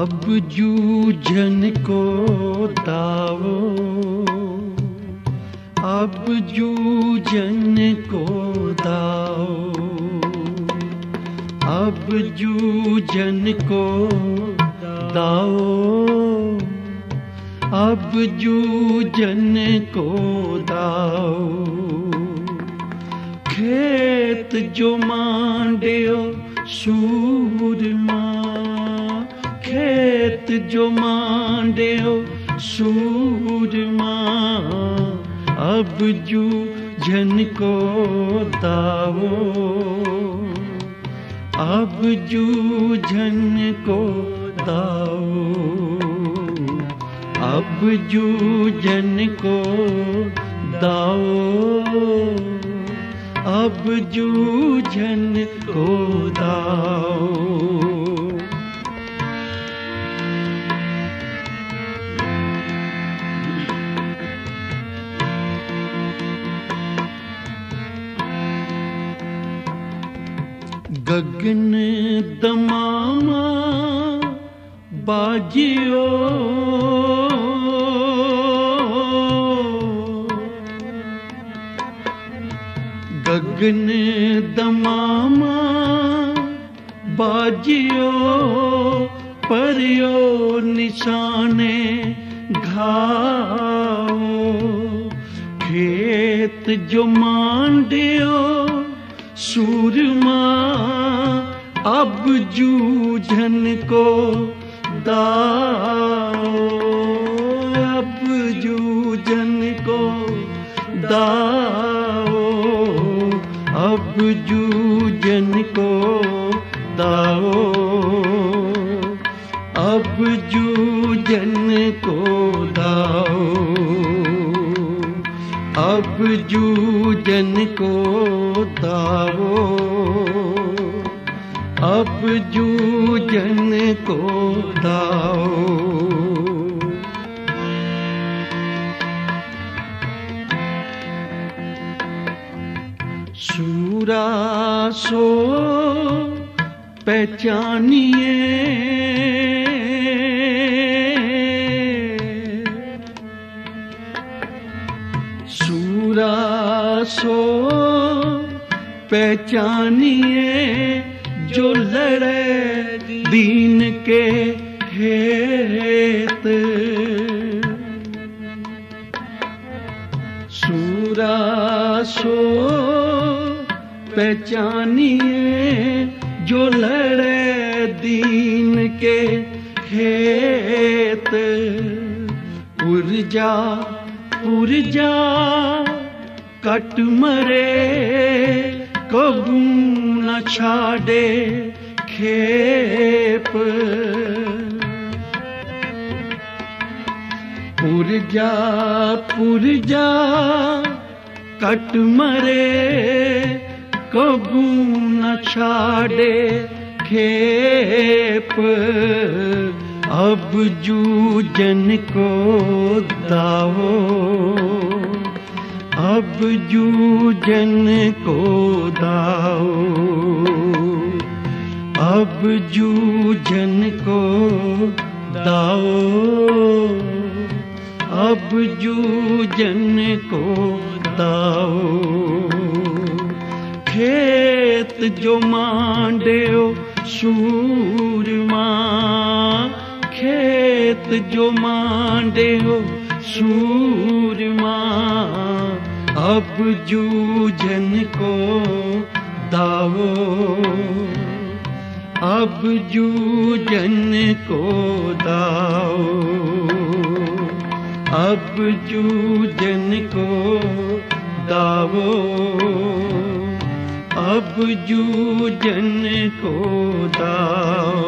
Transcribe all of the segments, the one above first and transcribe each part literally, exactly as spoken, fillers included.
अब जूझन को दावो, अब जूझन को दाओ, अब जूझन को दाओ, अब जूझन को दाओ। खेत जो मांडियो सूरमा, खेत जो मांडियो सूरमा, अब जूझन को दाओ, अब जूझन को दाओ, अब जूझन को दाओ, अब जूझन को दाओ। गगन दमामा बाजियो, गगन दमामा बाजियो, परियो निशाने घाओ। खेत जो मांडियो सूरमा, अब जूझन को दाओ, अब जूझन को दाओ, अब जूझन को दाओ, अब जूझन को दाओ, अब जूझन को दाओ, अब जूझन को दाओ। सूरा सो पहचानिए, सूरा सो पहचानिए, जो लड़े दीन के हेत। सूरा सो पहचानिए, जो लड़े दीन के हेत। पुरजा पुरजा कट मरे, कबू न छाड़े खेप। पुरजा पुरजा कट मरे, कबू न छाड़े खेप। अब जूझन को दाओ, अब जूझन को दाओ, अब जूझन को दाओ, अब जूझन को दाओ। खेत जो मांडियो सूरमा, खेत जो मांडियो सूरमा, अब जूझन को दाओ, अब जूझन को दाओ, अब जूझन को दाओ, अब जूझन को दाओ।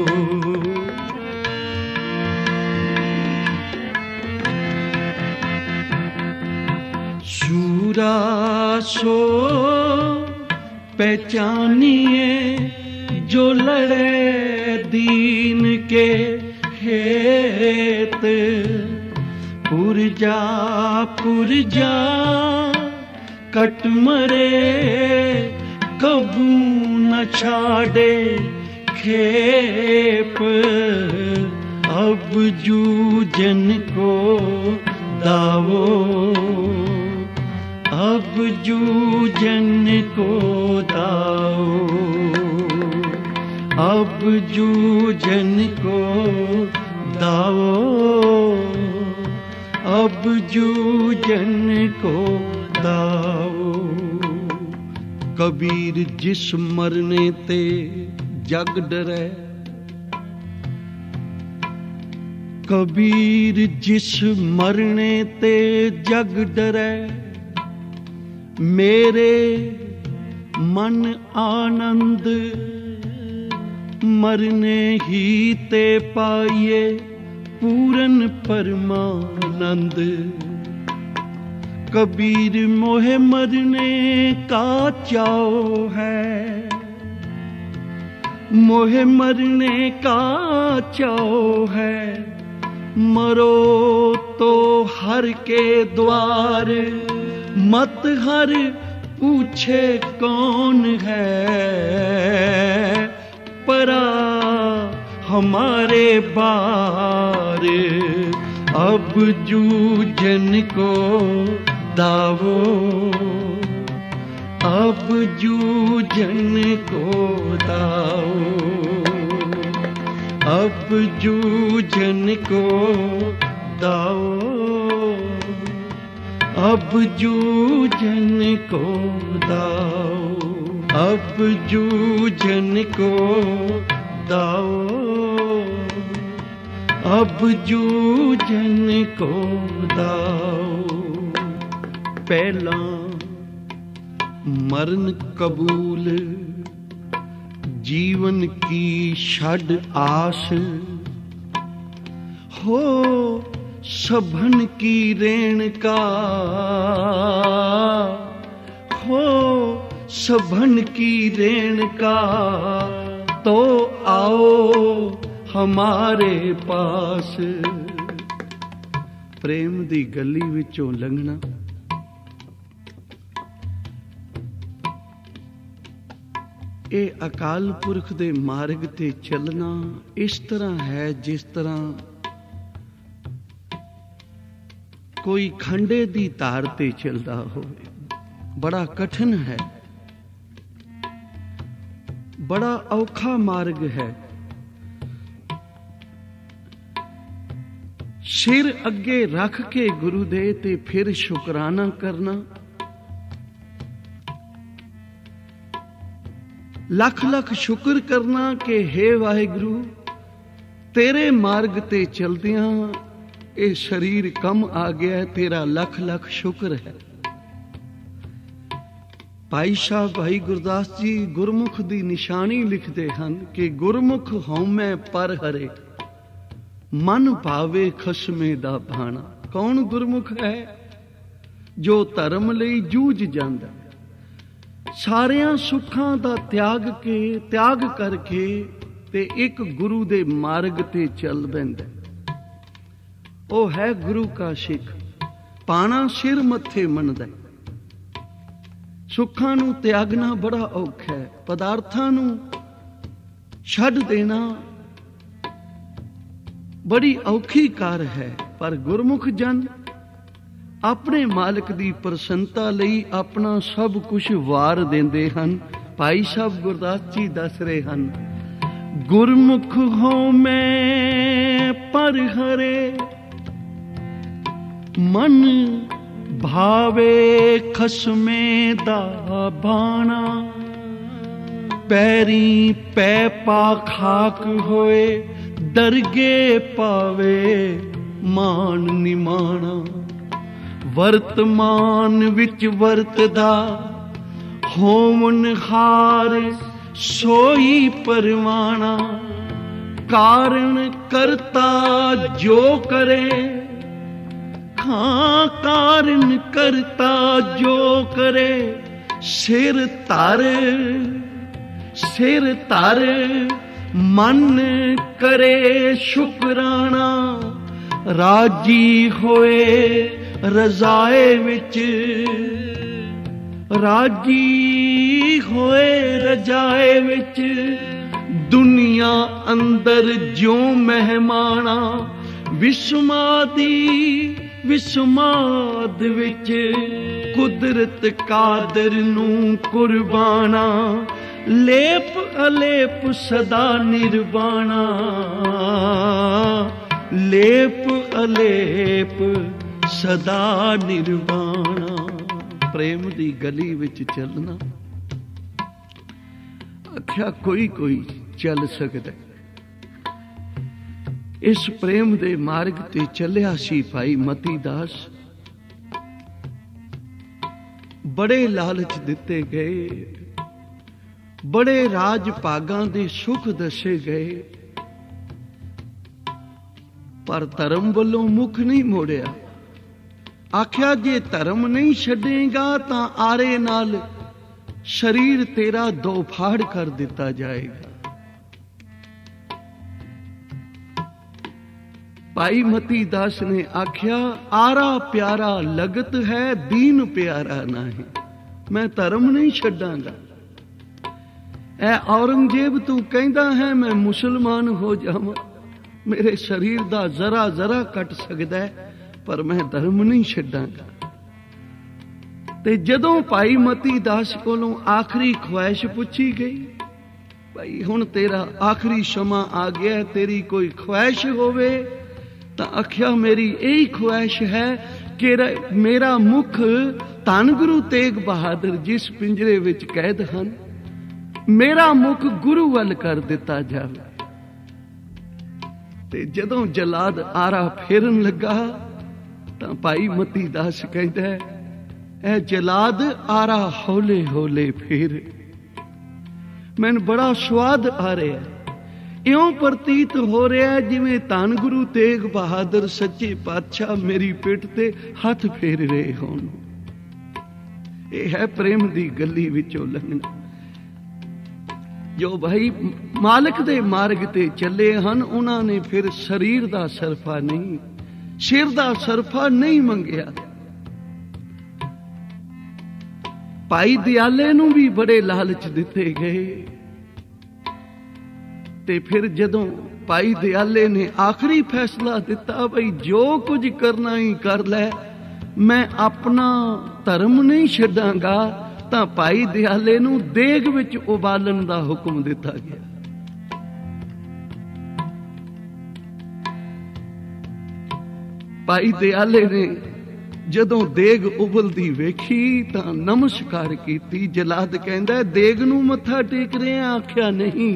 सूरा सो पहचानिए, जो लड़े दीन के हेत। पुरजा पुरजा कट मरे, कबू न छाड़े संखेप अब जूझन को दावो, अब जूझन को दाओ, अब जूझन को दाओ, अब जूझन को दाओ। कबीर जिस मरने ते जग डरै, कबीर जिस मरने ते जग डरै, मेरे मन आनंद मरने ही ते पाइए पूरन परमानंद। कबीर मोहे मरने का चाओ है, मोहे मरने का चाओ है, मरो तो हर के द्वार, मत हर पूछे कौन है, परा हमारे बार, अब जूझन को दावो, अब जूझन को दाओ, अब जूझन को दाओ, अब जूझन को दाओ, अब जूझन को दाओ, अब जूझन को दाओ। पहला मरण कबूल, जीवन की छड़ आस, हो सभन की रेणुका, हो सभन की रेणुका, तो आओ हमारे पास। प्रेम दी गली विचों लंघना, ये अकाल पुरख दे मार्ग ते चलना इस तरह है जिस तरह कोई खंडे दी तार ते चलदा होवे। बड़ा कठिन है, बड़ा औखा मार्ग है। सिर अगे रख के गुरु दे ते फिर शुकराना करना, लख लख शुक्र करना कि हे वाहिगुरु तेरे मार्ग ते चलदियां ये शरीर कम आ गया है, तेरा लख लख शुक्र है। भाई साहब भाई गुरदास जी गुरमुख दी निशानी लिखते हैं कि गुरमुख हौमै पर हरे, मन भावे खसमे दा भाना। कौन गुरमुख है? जो धर्म लई जूझ जांदा, सारियां सुखां दा त्याग के त्याग करके ते एक गुरु दे मार्ग ते चल बैंदा। ओ है गुरु का सिख, पाना सिर मत्थे मनदा। सुखां नूं त्यागना बड़ा औखा है, पदार्थां नूं छड्ड देना बड़ी औखी कार है। पर गुरमुख जन अपने मालिक दी प्रसन्नता लई अपना सब कुछ वार देंदे हन। भाई साहब गुरदास जी दस रहे हन, गुरमुख हो मैं पर हरे, मन भावे खसमे दा भाना। पैरी पै पा खाक होए, दरगे पावे मान निमाना। वर्तमान विच वरतदा होवन हार, सोई परवाना। कारण करता जो करे, हाँ कारण करता जो करे। सिर तर सिर तर मन करे शुकराना। राजी होए रजाए विच, राजी होए रजाए विच। दुनिया अंदर ज्यों मेहमाना विस्मादी विस्माद विच कुदरत कादर नू कुर्बाना लेप अलेप सदा निर्वाणा लेप अलेप सदा निर्वाणा। प्रेम दी गली विच चलना आख्या कोई कोई चल सकदा। इस प्रेम दे मार्ग ते चलिया सी भाई मती दास। बड़े लालच दिते गए, बड़े राज भागां दे सुख दसे गए, पर धर्म वल्लों मुख नहीं मोड़िया। आख्या जे धर्म नहीं छड्डेगा तां आरे नाल शरीर तेरा दो फाड़ कर दिता जाएगा। भाई मती दास ने आख्या आरा प्यारा लगत है दीन प्यारा नहीं, मैं धर्म नहीं छड्डांगा। ऐ औरंगजेब तू कहंदा है मैं मुसलमान हो जावां, मेरे शरीर दा जरा जरा कट सकदा है, पर मैं धर्म नहीं छड्डांगा। ते जदों भाई मती दास कोलों आखिरी ख्वाहिश पूछी गई, भाई हुण तेरा आखिरी समा आ गया, तेरी कोई ख्वाहिश होवे तां आख्या मेरी यही ख्वाहिश है कि मेरा मुख धन गुरु तेग बहादुर जिस पिंजरे विच कैद हन, मेरा मुख गुरु वल कर दिता जावे। ते जदों जलाद आरा फेरन लगा तां भाई मती दास कहदा है ऐ जलाद आरा हौले हौले फेर। मैनूं बड़ा स्वाद आ रहा है, इउं प्रतीत हो रहा है जिवें धन गुरु तेग बहादुर सच्चे पातशाह मेरी पिठ ते हथ फेर रहे होण। यह है प्रेम दी गली विचों लंघना। जो भाई मालिक दे मार्ग ते चले हन उन्हां ने फिर शरीर दा सरफा नहीं, सिर दा सरफा नहीं मंगिया। भाई दयाले नूं भी बड़े लालच दिते गए, ते फिर जदों भाई दयाले ने आखिरी फैसला दिता भाई जो कुछ करना ही कर लै, मैं अपना धर्म नहीं छड्डांगा, तां भाई दयाले नूं देग विच उबालन दा हुक्म दिता गया। भाई दयाले ने जदों देग उबलदी वेखी तां नमस्कार कीती। जलाद कहंदा देग नूं मत्था टेक रहे हैं? आख्या नहीं,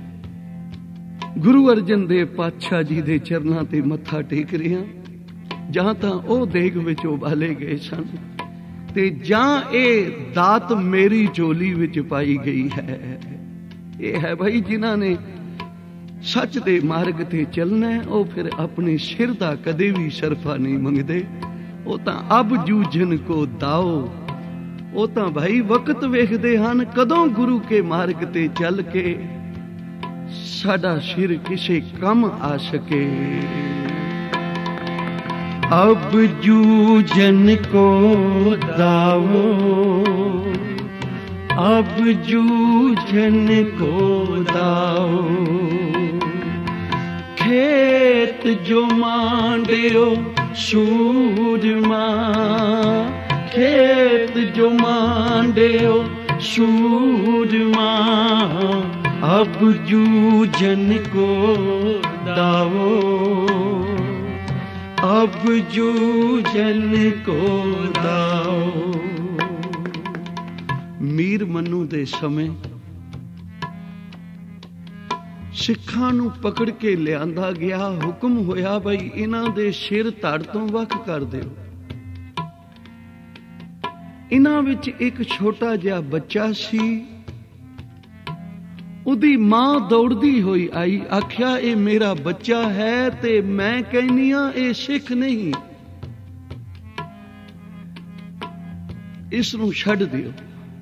गुरु अर्जन देव पातशाह जी दे चरनां ते मत्था टेक रहे हैं, जहां तां ओह देग विच उबाले गए सन ते जां ए दात मेरी झोली विच पाई गई है। यह है भाई जिन्हां ने सच दे मार्ग ते चलना है, ओह फिर अपने सिर दा कदे भी सरफा नहीं मंगदे। ਉਹ ਤਾਂ ਅਬ ਜੂਝਨ ਕੋ ਦਾਓ, ਉਹ ਤਾਂ ਭਾਈ ਵਕਤ ਵੇਖਦੇ ਹਨ ਕਦੋਂ ਗੁਰੂ ਕੇ ਮਾਰਗ ਤੇ ਚੱਲ ਕੇ ਸਾਡਾ ਸਿਰ ਕਿਸੇ ਕੰਮ ਆ ਸਕੇ। ਅਬ ਜੂਝਨ ਕੋ ਦਾਓ, ਅਬ ਜੂਝਨ ਕੋ ਦਾਓ, खेत जो मांडियो सूरमा, खेत जो मांडियो सूरमा, अब जूझन को दावो, अब जूझन को दाओ। मीर मनु दे समय सिखां नूं पकड़ के लियांदा गया, हुक्म होया बई इन्हां दे सिर धड़ तों वख कर दिओ। इन्हां विच एक छोटा जिहा बच्चा सी, उहदी मां दौड़दी होई आई, आख्या ये मेरा बच्चा है ते मैं कहनी हां ये सिख नहीं, इस नूं छड्ड दिओ।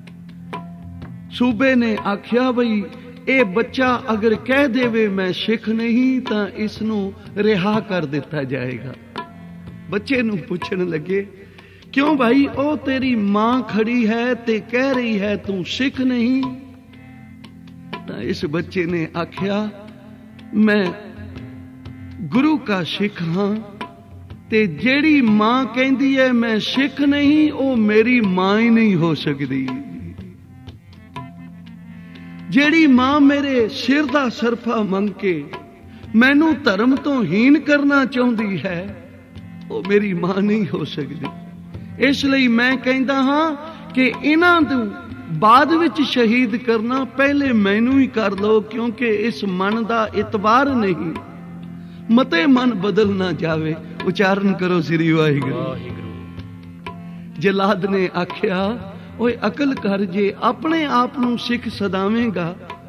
सूबे ने आख्या बई ਇਹ ਬੱਚਾ ਅਗਰ ਕਹਿ ਦੇਵੇ ਮੈਂ ਸਿੱਖ ਨਹੀਂ ਤਾਂ ਇਸ ਨੂੰ ਰਿਹਾ ਕਰ ਦਿੱਤਾ ਜਾਏਗਾ। ਬੱਚੇ ਨੂੰ ਪੁੱਛਣ ਲੱਗੇ ਕਿਉਂ ਭਾਈ, ਉਹ ਤੇਰੀ ਮਾਂ ਖੜੀ ਹੈ ਤੇ ਕਹਿ ਰਹੀ ਹੈ ਤੂੰ ਸਿੱਖ ਨਹੀਂ। ਤਾਂ ਇਸ ਬੱਚੇ ਨੇ ਆਖਿਆ ਮੈਂ ਗੁਰੂ का सिख हाँ ते जेड़ी मां कहती है मैं सिख नहीं, वो मेरी मां ही नहीं हो सकती। जेड़ी मां मेरे सिर दा सरफा मंग के मैनू धर्म तो हीन करना चाहती है, वो मेरी मां नहीं हो सकती। इसलिए मैं कहता हाँ कि इन्हां नूं बाद विच शहीद करना पहले मैनू ही कर लो, क्योंकि इस मन दा इतबार नहीं, मते मन बदल ना जावे। उचारण करो श्री वाहिगुरू। जलाद ने आख्या ओए अकल कर, जे अपने आप नूं सिख सदावेगा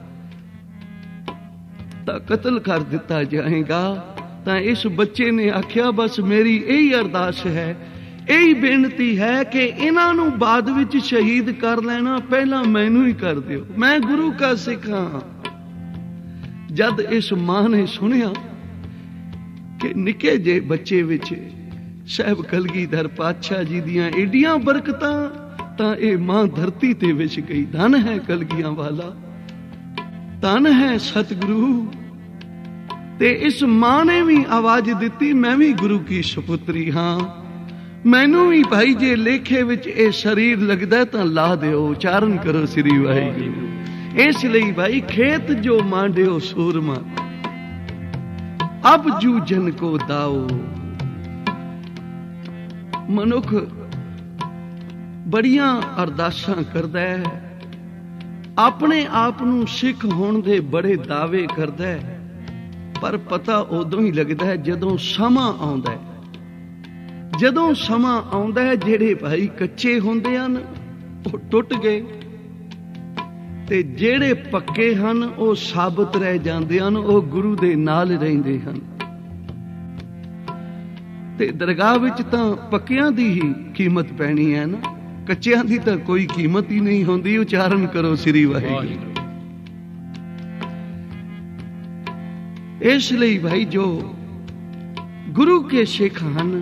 तां कतल कर दिता जाएगा। तां इस बच्चे ने आख्या बस मेरी यही अरदास है, यही बेनती है कि इन्हां नूं बाद विच शहीद कर लेना, पहला मैनू ही कर दिओ, मैं गुरु का सिख हां। जद इस मां ने सुनिया कि निके जे बच्चे विच साहब कलगीधर पातशाह जी दियां एडियां बरकतां, तां ए मां धरती ते विच गई। धन है कलगियां वाला, धन है सतगुरु। ते इस मां ने भी आवाज दिती मैं भी गुरु की सुपुत्री हां, मैनू भी भाई जे लेखे विच ए शरीर लगदा तां ला दिओ। उचारण करो श्री वाहिगुरू। इसलिए भाई खेत जो मांडियो सूरमा, अब जूझन को दाओ। मनुख बड़ियां अरदासां करदा है, अपने आप नूं सिख होण दे बड़े दावे करदा है, पर पता उदों ही लगदा है जदों समा आउंदा है। जदों समा आउंदा है जेड़े भाई कच्चे हुंदे हन ओह टुट गए, ते जेड़े पक्के हन ਉਹ ਸਾਬਤ ਰਹਿ ਜਾਂਦੇ ਹਨ, ਉਹ ਗੁਰੂ ਦੇ ਨਾਲ ਰਹਿੰਦੇ ਹਨ। ਤੇ ਦਰਗਾਹ ਵਿੱਚ ਤਾਂ ਪੱਕਿਆਂ ਦੀ ਹੀ ਕੀਮਤ ਪੈਣੀ ਹੈ ਨਾ, ਕੱਚਿਆਂ ਦੀ ਤਾਂ ਕੋਈ ਕੀਮਤ ਹੀ ਨਹੀਂ ਹੁੰਦੀ। ਉਚਾਰਨ ਕਰੋ ਸ੍ਰੀ ਵਾਹਿਗੁਰੂ। ਇਸ ਲਈ ਭਾਈ ਜੋ ਗੁਰੂ ਕੇ ਸਿੱਖ ਹਨ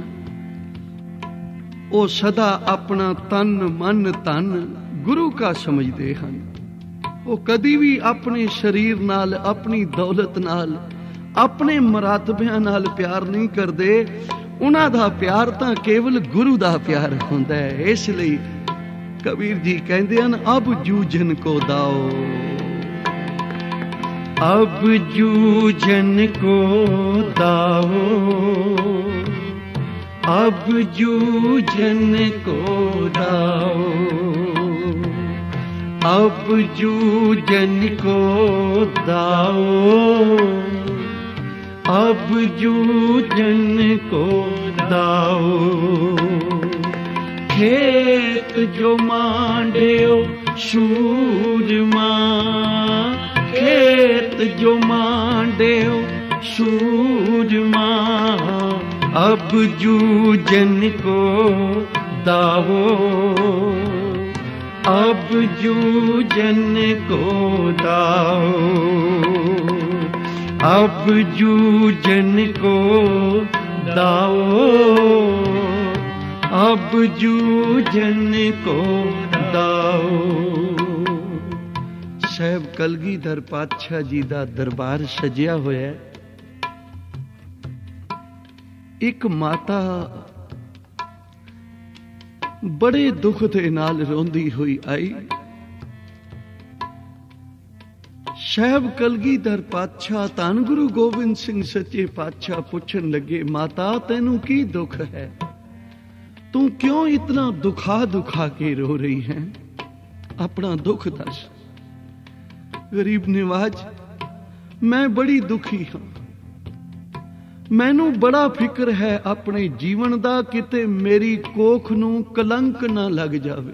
ਉਹ ਸਦਾ ਆਪਣਾ ਤਨ ਮਨ ਧਨ ਗੁਰੂ का ਸਮਝਦੇ ਹਨ। ਉਹ ਕਦੀ ਵੀ ਆਪਣੇ ਸਰੀਰ ਨਾਲ, ਆਪਣੀ ਦੌਲਤ ਨਾਲ, ਆਪਣੇ ਮਰਾਤਬਿਆਂ ਨਾਲ ਪਿਆਰ ਨਹੀਂ ਕਰਦੇ। ਉਹਨਾਂ ਦਾ ਪਿਆਰ ਤਾਂ ਕੇਵਲ ਗੁਰੂ ਦਾ ਪਿਆਰ ਹੁੰਦਾ ਹੈ। ਇਸ ਲਈ ਕਬੀਰ ਜੀ ਕਹਿੰਦੇ ਹਨ ਅਬ ਜੂਝਨ ਕੋ ਦਾਓ, अब जूझन को दाओ, अब जूझन को दाओ, अब जूझन को दाओ, अब जूझन को दाओ। खेत जो मांडियो सूरमा, खेत जो मांडियो सूरमा, अब जूझन को दाओ, अब जूझन को दाओ, अब जूझन को दाओ, अब जूझन को दाओ। ਸਾਹਿਬ ਕਲਗੀਧਰ ਪਾਤਸ਼ਾਹ ਜੀ ਦਾ ਦਰਬਾਰ ਸਜਿਆ ਹੋਇਆ। ਇੱਕ ਮਾਤਾ ਬੜੇ ਦੁੱਖ ਦੇ ਨਾਲ ਰੋਂਦੀ ਹੋਈ ਆਈ। ਸਾਹਿਬ ਕਲਗੀਧਰ ਪਾਤਸ਼ਾਹ ਧੰਨ ਗੁਰੂ ਗੋਬਿੰਦ ਸਿੰਘ ਸੱਚੇ ਪਾਤਸ਼ਾਹ ਪੁੱਛਣ ਲੱਗੇ, ਮਾਤਾ ਤੈਨੂੰ ਕੀ ਦੁੱਖ ਹੈ? ਤੂੰ ਕਿਉਂ ਇਤਨਾ ਦੁਖਾ ਦੁਖਾ ਕੇ ਰੋ ਰਹੀ ਹੈ? ਆਪਣਾ ਦੁੱਖ ਦੱਸ। गरीब निवाज, मैं बड़ी दुखी हाँ। मैनू बड़ा फिक्र है अपने जीवन दा, किते मेरी कोख नू कलंक ना लग जावे।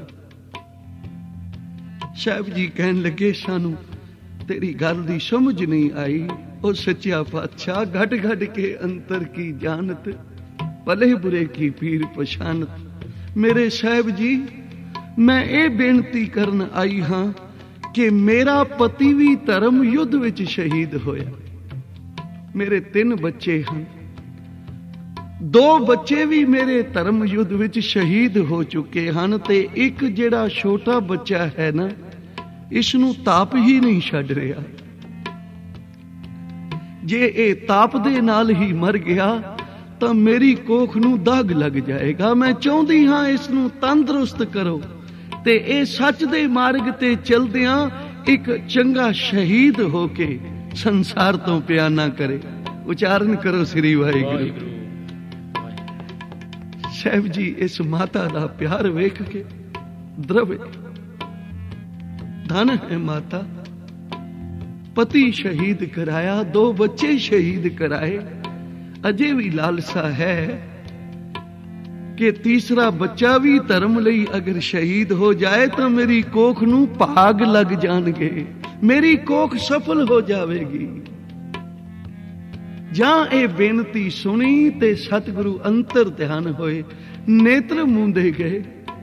साहब जी कहन लगे सानू तेरी गल दी समझ नहीं आई। ओ सच्चा पातशाह घट घट के अंतर की जानत, भले बुरे की पीर पछानत। मेरे साहब जी मैं ये बेनती करन आई हाँ कि मेरा पति भी धर्म युद्ध विच शहीद होया। मेरे तीन बच्चे हैं, दो बच्चे भी मेरे धर्म युद्ध विच शहीद हो चुके हैं, ते एक जिहड़ा छोटा बच्चा है ना, इसनूं ताप ही नहीं छड्ड रहा। ਜੇ ਇਹ ਤਾਪ ਦੇ ਨਾਲ ਹੀ ਮਰ ਗਿਆ ਤਾਂ ਮੇਰੀ ਕੋਖ ਨੂੰ ਦਾਗ ਲੱਗ ਜਾਏਗਾ। ਮੈਂ ਚਾਹੁੰਦੀ ਹਾਂ ਇਸ ਨੂੰ ਤੰਦਰੁਸਤ ਕਰੋ ਤੇ ਇਹ ਸੱਚ ਦੇ ਮਾਰਗ ਤੇ ਚਲਦਿਆਂ ਇੱਕ ਚੰਗਾ ਸ਼ਹੀਦ ਹੋ ਕੇ ਸੰਸਾਰ ਤੋਂ ਪਿਆਨਾ ਕਰੇ। ਉਚਾਰਨ ਕਰੋ ਸ੍ਰੀ ਵਾਹਿਗੁਰੂ। ਸਾਹਿਬ ਜੀ ਇਸ ਮਾਤਾ ਦਾ ਪਿਆਰ ਵੇਖ ਕੇ द्रवे धन है माता, पति शहीद कराया, दो बच्चे शहीद कराए, अजे भी लालसा है कि तीसरा बच्चा भी धर्म लई अगर शहीद हो जाए तो मेरी कोख नू भाग लग जाणगे, मेरी कोख सफल हो जाएगी। जां ए बेनती सुनी ते सतगुरु अंतर ध्यान होए, नेत्र मूंदे गए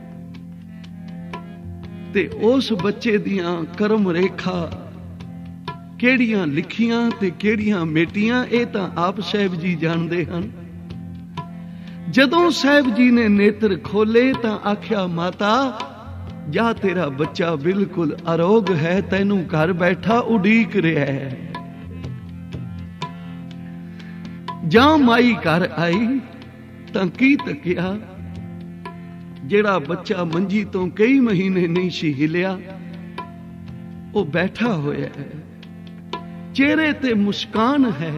ते उस बच्चे दियां कर्म रेखा केड़ियां लिखियां ते केड़ियां मेटियां ये तां आप साहिब जी जानदे हन। जदों साहिब जी ने नेत्र खोले तां आख्या माता जा तेरा बच्चा बिल्कुल अरोग है, तैनू घर बैठा उडीक रहा है। जा माई घर आई तां की तकिया जेड़ा बच्चा मंजी तो कई महीने नहीं सी हिलिया वो बैठा होया है, चेहरे ते मुस्कान है।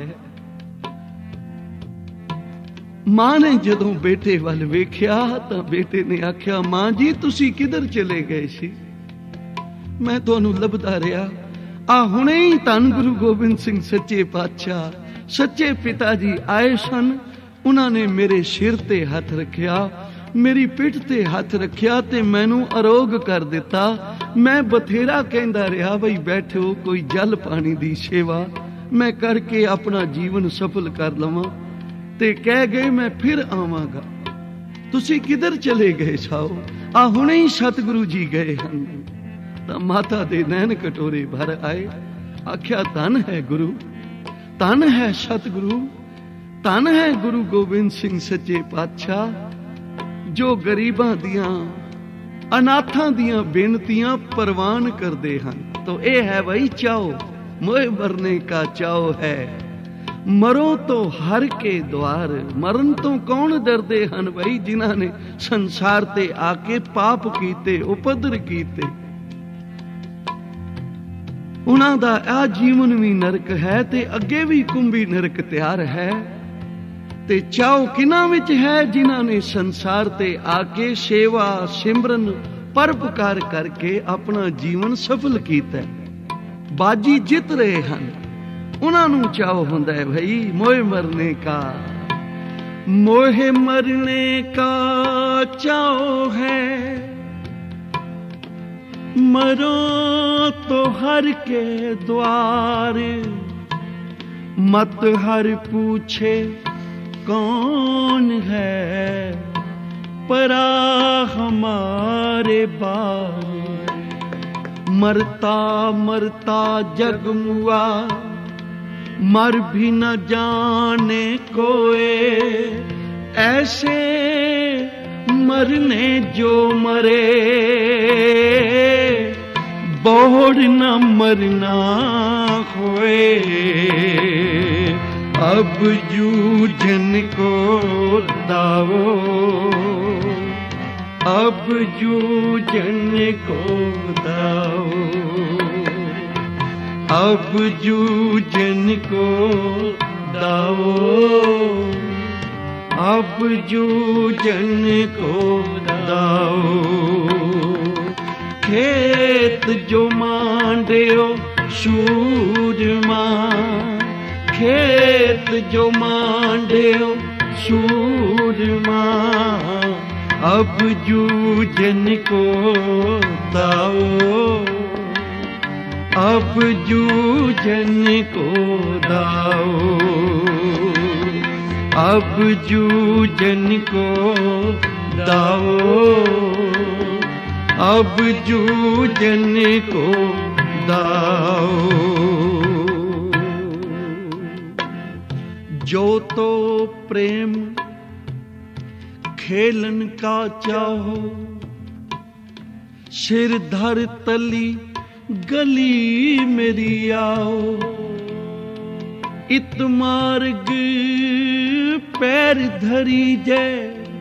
मां ने जदों बेटे वाल वेख्या तां बेटे ने आख्या मां जी तुसी किधर चले गए सी? मैं तुहानू लभदा रहा, आ हुणे ही धन गुरु गोबिंद सिंह सच्चे पातशाह सच्चे पिता जी आए सन। उन्होंने मेरे सिर ते हथ रखिया, मेरी पिठ ते हथ रखिया ते मैनू अरोग कर दिता। मैं बथेरा कहंदा रहा बई बैठो कोई जल पानी दी सेवा मैं करके अपना जीवन सफल कर लवां, ते कह गए मैं फिर आवांगा। तुसी किधर चले गए साओ? आ हुणे ही सतगुरु जी गए हन। तां माता दे नैन कटोरे भर आए, आख्या धन है गुरु, धन है सतगुरु, धन है गुरु गोबिंद सिंह सच्चे पातशाह जो गरीबां दियां अनाथां दियां बेनतियां परवान करदे हन। तो ये है भाई चाओ, मोए मरने का चाओ है, मरो तो हर के द्वार। मरण तो कौन डरदे हन भाई? जिन्हां ने संसार ते आके पाप कीते, उपद्र कीते, उन्हां दा आ जीवन भी नरक है ते अगे भी कुंभी नरक तैयार है। ते चाओ किना विच है? जिन्हां ने संसार ते आके सेवा सिमरन परोपकार करके अपना जीवन सफल कीता, बाजी जित रहे हन, उन्हां नूं चाओ हुंदा है भाई मोए मरने का। मोहे मरने का चाओ है, मरो तो हर के द्वार। मत हर पूछे कौन है, परा हमारे बार। मरता मरता जग मुआ, मर भी न जाने कोई, ऐसे मरने जो मरे, बोड़ न मरना होए। अब जूझन को दाओ, अब जूझन को दाओ, अब जूझन को दाओ, अब जूझन को दाओ। खेत जो मांडो सूरमा, खेत जो मांडो सूरमा, अब जूझन को दाओ, अब जूझन को दाओ, अब जूझन को दाओ, अब जूझन को दाओ। जो तो प्रेम खेलन का चाहो, सिर धर तली गली मेरी आओ। इत मार्ग पैर धरी जय,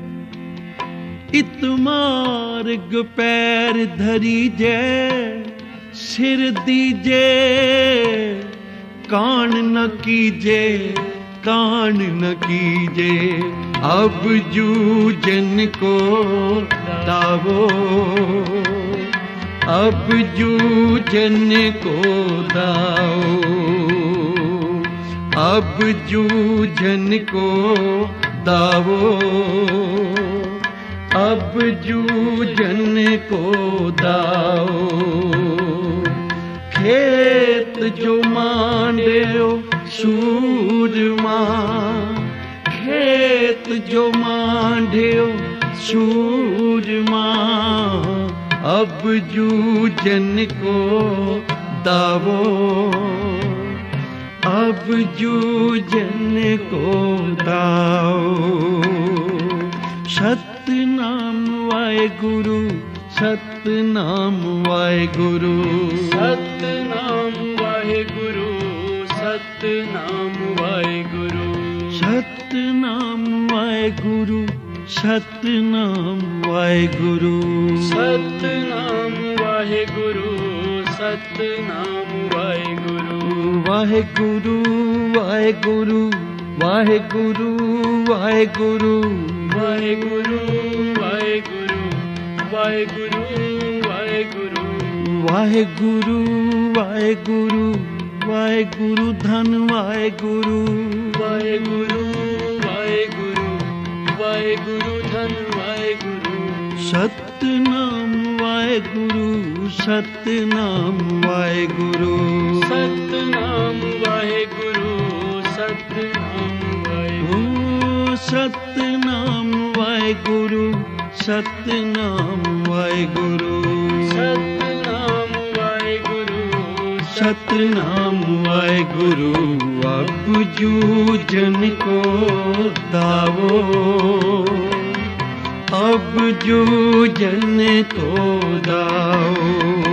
इत मार्ग पैर धरी जय, सिर दीजे कान न कीजे, कान न कीजे। अब जूझन को दावो, अब जूझन को दाओ, अब जूझन को दावो, अब जूझन को दाओ। खेत जो मांडो सूरमा, खेत जो मांडो सूरमा, अब जूझन को दावो, अब जूझन को दाओ। सतनाम वाहेगुरु, सतनाम वाहेगुरु, सतनाम वाहेगुरु, सतनाम वाहेगुरु, सतनाम वाहेगुरु, सतनाम वाहेगुरु, सतनाम वाहेगुरु, सतनाम वाहेगुरु, वाहेगुरु वाहेगुरु वाहेगुरु वाहेगुरु वाहेगुरु वाहेगुरु वाहेगुरु वाहेगुरु वाहेगुरु वाहेगुरु वाहेगुरु धन वाहेगुरु वाहेगुरु वाहेगुरु वाहेगुरु धन वाहेगुरु। सतनाम वाहेगुरु, सतनाम वाहेगुरु, सतनाम वाहेगुरु, सतनाम वाहेगुरु, सतनाम वाहेगुरु, सतनाम वाहेगुरु, सतनाम वाहेगुरु, सतनाम वाहेगुरु। अब जूझन को दावो, अब जूझन को दाओ,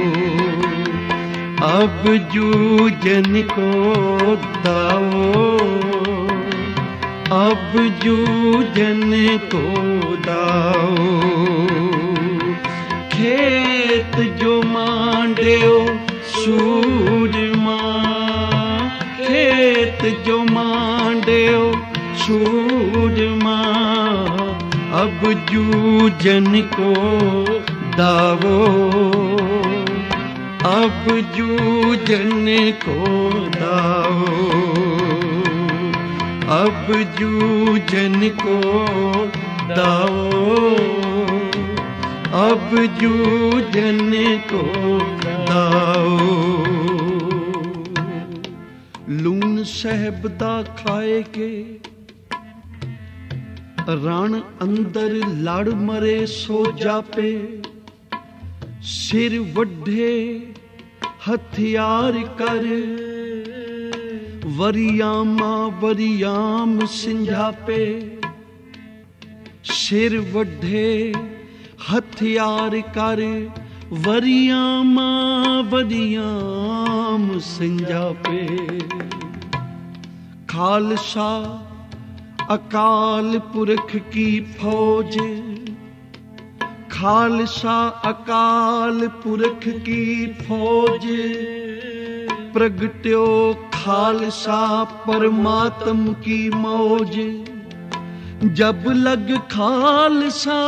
अब जूझन को दाओ, अब जूझन को दाओ। खेत जो मांडो सूरमा, खेत जो मांडो सूरमा, अब जूझन को दावो, अब जूझन को दाओ, अब जूझन को दाओ, अब जूझन को दाओ। लून सहब दा खाए के रण अंदर लड़ मरे सो जापे, सिर वड्ढे हथियार कर, वरियामा वरियाम सिंझापे, सिर वड्ढे हथियार कर, वरियामा वरियाम सिंझापे। खालसा अकाल पुरख की फौज, खालसा अकाल पुरख की फौज, प्रगट्यो खालसा परमात्म की मौज। जब लग खालसा,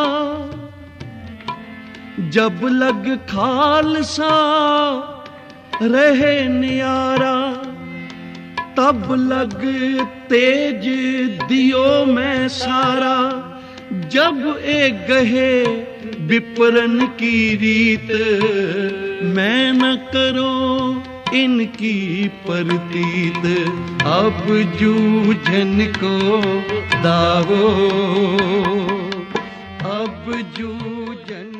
जब लग खालसा रहे न्यारा, तब लग तेज दियो मैं सारा। जब ए गहे विपरन की रीत, मैं न करो इनकी परतीत। अब जूझन को दावो, अब जूझन